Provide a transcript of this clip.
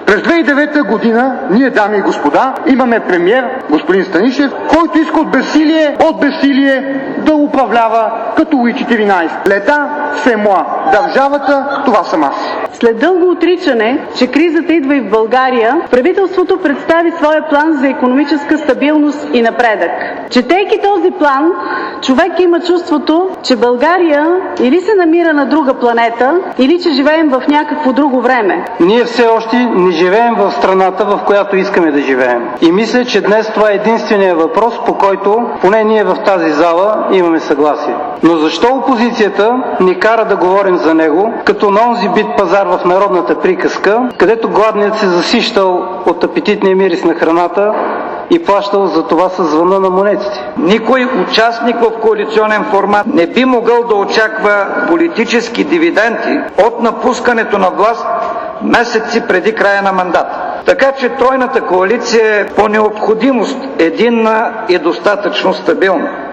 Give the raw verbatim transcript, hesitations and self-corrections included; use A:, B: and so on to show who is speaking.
A: През две хиляди и девета година ние, дами и господа, имаме премиер, господин Станишев, който иска от безсилие, от безсилие да управлява като Луи четиринайсети. Лета, фемуа. Държавата, това съм аз.
B: След дълго отричане, че кризата идва и в България, правителството представи своя план за икономическа стабилност и напредък. Четейки този план, човек има чувството, че България или се намира на друга планета, или че живеем в някакво друго време.
C: Ние все още не живеем в страната, в която искаме да живеем. И мисля, че днес това е единствения въпрос, по който поне ние в тази зала имаме съгласие. Но защо опозицията ни кара да говорим за него, като на онзи бит пазар в народната приказка, където гладният се засищал от апетитния мирис на храната и плащал за това със звъна на монетите?
D: Никой участник в коалиционен формат не би могъл да очаква политически дивиденти от напускането на власт месеци преди края на мандата. Така че тройната коалиция е по необходимост единна и достатъчно стабилна.